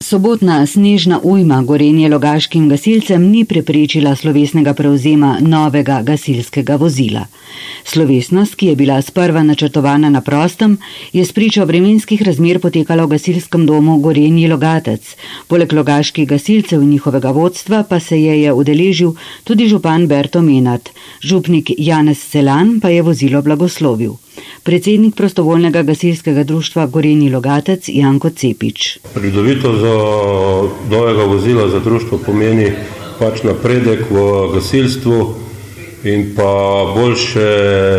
Sobotna snežna ujma gorenjelogaškim gasilcem ni preprečila slovesnega prevzema novega gasilskega vozila. Slovesnost, ki je bila sprva načrtovana na prostem, je spričo vremenskih razmer potekala v gasilskem domu Gorenji Logatec. Poleg logaških gasilcev in njihovega vodstva pa se je udeležil tudi župan Berto Menart. Župnik Janez Selan pa je vozilo blagoslovil. Predsednik prostovoljnega gasilskega društva Gorenji Logatec Janko Cepič. Pridobitev za novega vozila za društvo pomeni napredek v gasilstvu in pa boljše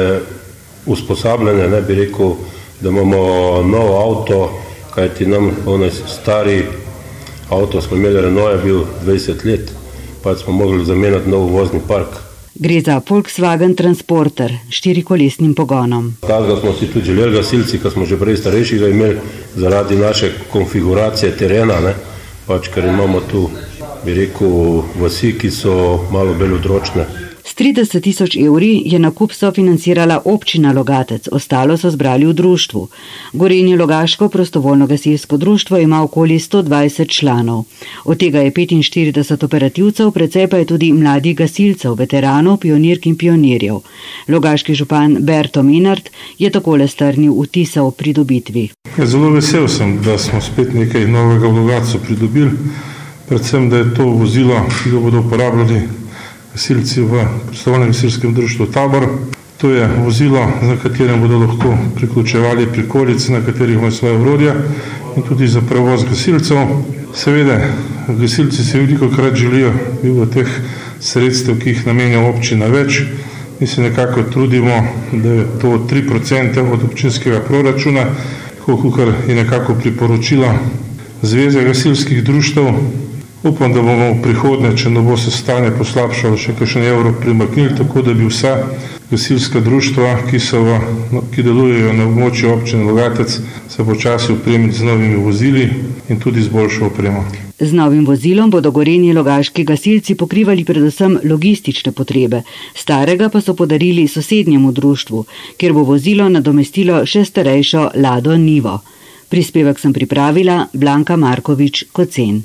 usposabljanje, ne bi rekel, da imamo nov avto, kajti nam stari avto smo imeli, Renault je bil 20 let, pa smo mogli zamenjati nov vozni park. Gre za Volkswagen Transporter s 4-kolesnim pogonom. Tazga smo si tudi želeli gasilci, ko smo že prej starejšega imeli, zaradi naše konfiguracije terena, ker imamo tu, bi rekel, vasi, ki so malo bolj odročne. S 30.000 evri je nakup sofinancirala občina Logatec, ostalo so zbrali v društvu. Gorenje Logaško prostovoljno gasilsko društvo ima okoli 120 članov. Od tega je 45 operativcev, precej pa je tudi mladih gasilcev, veteranov, pionirk in pionirjev. Logaški župan Berto Menart je takole strnil vtise o pridobitvi. Zelo vesel sem, da smo spet nekaj novega v Logatcu pridobili, predvsem, da je to vozilo, ki ga bodo uporabljali gasilci v prostovoljnem gasilskem društvu Tabor. To je vozilo, na katerem bodo lahko priključevali prikolice, na katerih imajo svoje orodja in tudi za prevoz gasilcev. Seveda, gasilci se velikokrat želijo v teh sredstev, ki jih namenja občina več, in se nekako trudimo, da je to 3% od občinskega proračuna, kolikor je nekako priporočila Zveze gasilskih društev. Upam, da bomo v prihodnje, če ne bo se stanje poslabšalo, še kakšen evro primaknili, tako da bi vsa gasilska društva, ki delujejo na območju občine Logatec, se počasi opremili z novimi vozili in tudi z boljšo opremo. Z novim vozilom bodo gorenji logaški gasilci pokrivali predvsem logistične potrebe, starega pa so podarili sosednjemu društvu, kjer bo vozilo nadomestilo še starejšo Lado Nivo. Prispevek sem pripravila Blanka Markovič Kocen.